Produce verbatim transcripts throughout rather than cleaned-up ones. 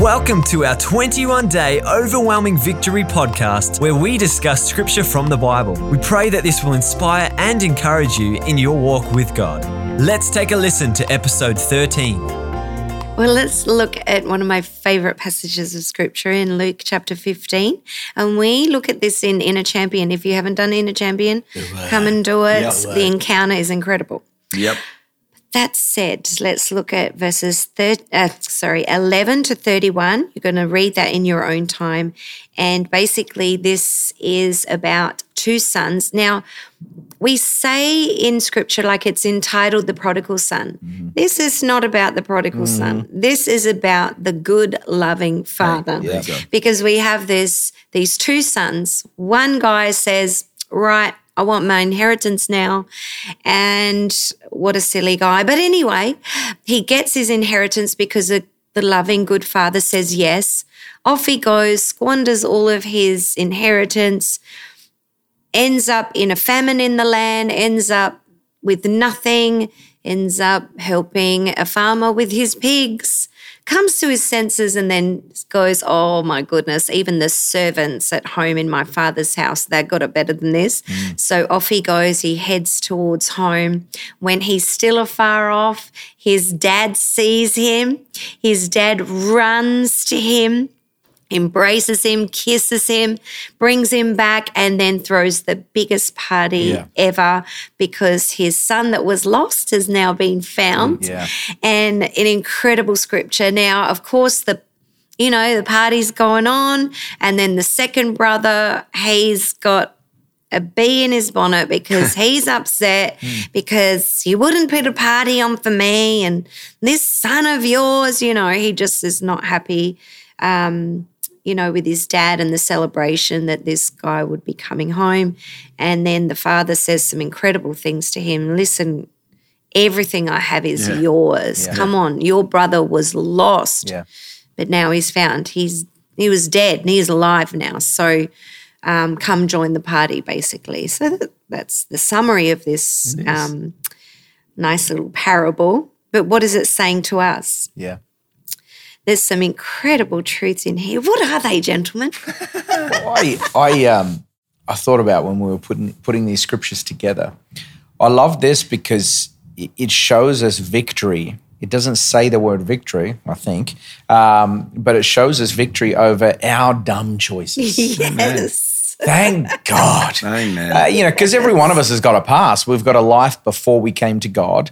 Welcome to our twenty-one day Overwhelming Victory podcast, where we discuss scripture from the Bible. We pray that this will inspire and encourage you in your walk with God. Let's take a listen to episode thirteen. Well, let's look at one of my favourite passages of scripture in Luke chapter fifteen. And we look at this in Inner Champion. If you haven't done Inner Champion, come and do it. Yep. The encounter is incredible. Yep. That said, let's look at verses thir- uh, sorry, eleven to thirty-one. You're going to read that in your own time. And basically this is about two sons. Now, we say in scripture like it's entitled The Prodigal Son. Mm-hmm. This is not about the prodigal mm-hmm. son. This is about the good, loving father. Right. Yeah. Because we have this these two sons. One guy says, right, I want my inheritance now. And what a silly guy. But anyway, he gets his inheritance because the, the loving good father says yes. Off he goes, squanders all of his inheritance, ends up in a famine in the land, ends up with nothing, ends up helping a farmer with his pigs, comes to his senses and then goes, oh my goodness, even the servants at home in my father's house, they got it better than this. Mm. So off he goes, he heads towards home. When he's still afar off, his dad sees him. His dad runs to him, embraces him, kisses him, brings him back, and then throws the biggest party yeah. ever because his son that was lost has now been found. Yeah. And an incredible scripture. Now, of course, the you know, the party's going on, and then the second brother, he's got a bee in his bonnet because he's upset because you wouldn't put a party on for me, and this son of yours, you know, he just is not happy. Um, you know, with his dad and the celebration that this guy would be coming home. And then the father says some incredible things to him. Listen, everything I have is yeah. yours. Yeah. Come on, your brother was lost, yeah. but now he's found. He's He was dead and he's alive now. So um, come join the party, basically. So that, that's the summary of this um, nice little parable. But what is it saying to us? Yeah. There's some incredible truths in here. What are they, gentlemen? well, I I um I thought about when we were putting putting these scriptures together. I love this because it shows us victory. It doesn't say the word victory, I think, um, but it shows us victory over our dumb choices. Yes. Thank God. Amen. Uh, you know, because every one of us has got a past. We've got a life before we came to God.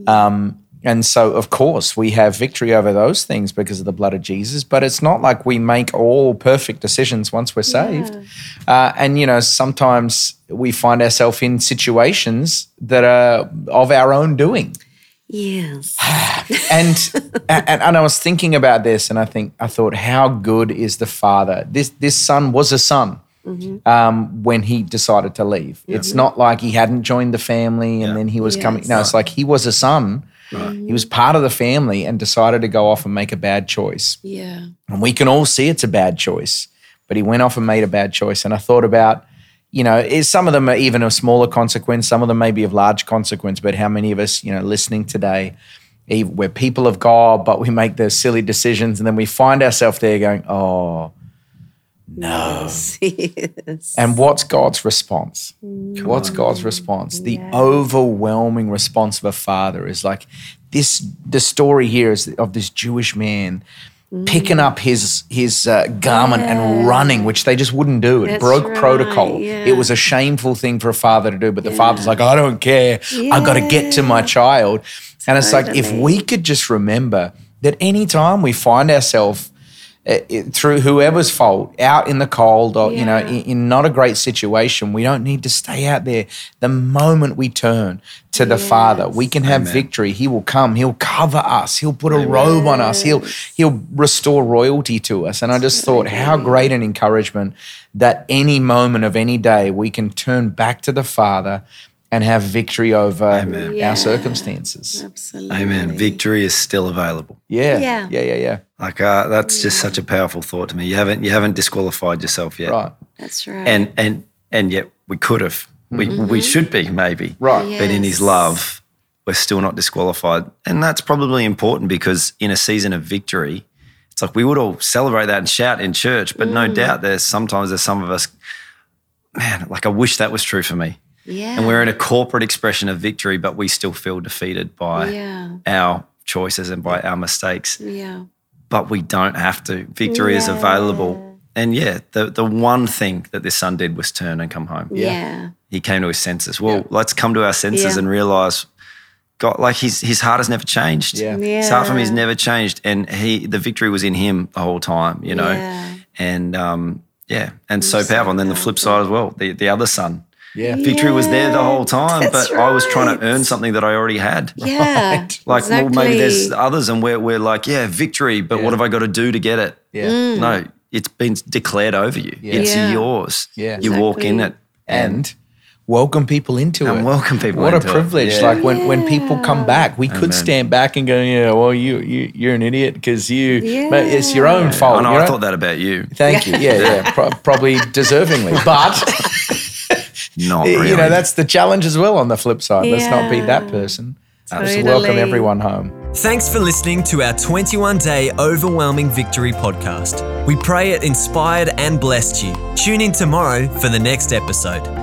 Um, And so, of course, we have victory over those things because of the blood of Jesus, but it's not like we make all perfect decisions once we're saved. Yeah. Uh, and, you know, sometimes we find ourselves in situations that are of our own doing. Yes. and, and and I was thinking about this and I think I thought, how good is the father? This, this son was a son. Mm-hmm. Um, when he decided to leave. Mm-hmm. It's not like he hadn't joined the family and yeah. then he was yes. coming. No, it's like he was a son. Right. He was part of the family and decided to go off and make a bad choice. Yeah. And we can all see it's a bad choice, but he went off and made a bad choice. And I thought about, you know, is some of them are even of smaller consequence, some of them may be of large consequence, but how many of us, you know, listening today, we're people of God, but we make those silly decisions and then we find ourselves there going, oh, no. Yes, yes. And what's God's response? Mm. What's God's response? The yeah. overwhelming response of a father is like this. The story here is of this Jewish man mm. picking up his his uh, garment yeah. and running, which they just wouldn't do. It That's broke right. protocol. Yeah. It was a shameful thing for a father to do, but the yeah. father's like, I don't care. Yeah. I've got to get to my child. Totally. And it's like, if we could just remember that any time we find ourselves Uh, it, through whoever's fault, out in the cold or, yeah. you know, in, in not a great situation, we don't need to stay out there. The moment we turn to the yes. Father, we can have Amen. Victory. He will come. He'll cover us. He'll put a Amen. Robe on us. He'll he'll restore royalty to us. And I just thought, how great an encouragement that any moment of any day we can turn back to the Father and have victory over Amen. our Yeah. circumstances. Absolutely. Amen. Victory is still available. Yeah. Yeah. Yeah, yeah, yeah. Like uh, that's just such a powerful thought to me. You haven't you haven't disqualified yourself yet. Right. That's right. And and and yet we could have. We mm-hmm. we should be maybe. Right. Yes. But in his love, we're still not disqualified. And that's probably important because in a season of victory, It's like we would all celebrate that and shout in church, but Mm. no doubt there's sometimes there's some of us, man, like I wish that was true for me. Yeah. And we're in a corporate expression of victory, but we still feel defeated by Yeah. our choices and by our mistakes. Yeah. But we don't have to. Victory is Yeah. available. And yeah, the, the one thing that this son did was turn and come home. Yeah. He came to his senses. Well, let's come to our senses Yeah. and realize God, like his his heart has never changed. Yeah. His heart from Yeah. he's never changed. And he the victory was in him the whole time, you know. Yeah. And um, yeah, and so powerful. And then the flip side as well, the, the other son. Yeah. Victory was there the whole time, That's but I was trying right. to earn something that I already had. Yeah. Right. Like, exactly. well, maybe there's others and we're, we're like, yeah, victory, but Yeah. what have I got to do to get it? Yeah. Mm. No, it's been declared over you. Yeah. It's Yeah. yours. Yeah. You walk in Exactly. it And welcome people into and it. welcome people What a into it. privilege! Yeah. Like when, when people come back, we could Amen. stand back and go, "Yeah, well, you you you're an idiot because you, Yeah. mate, it's your own I fault." know, you I know? thought that about you. Thank you. Yeah, yeah, pro- probably deservingly, but Not you really. know that's the challenge as well. On the flip side, let's not be that Yeah. person. Let's Totally. welcome everyone home. Thanks for listening to our twenty-one day Overwhelming Victory podcast. We pray it inspired and blessed you. Tune in tomorrow for the next episode.